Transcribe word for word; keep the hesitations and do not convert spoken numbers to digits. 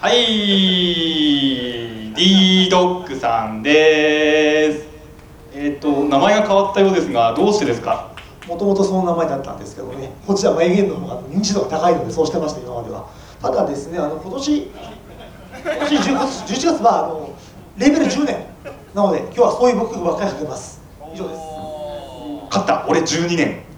はい、D ドッグさんです。えっと名前が変わったようですが、どうしてですか？ もともとその名前だったんですけどね、こちら名言の方が認知度が高いのでそうしてました、今までは。ただですね、あの今年今年じゅういちがつはあのレーベルじゅうねんなので、今日はそういう僕ばっかりかけます。以上です。 勝った、俺じゅうにねん。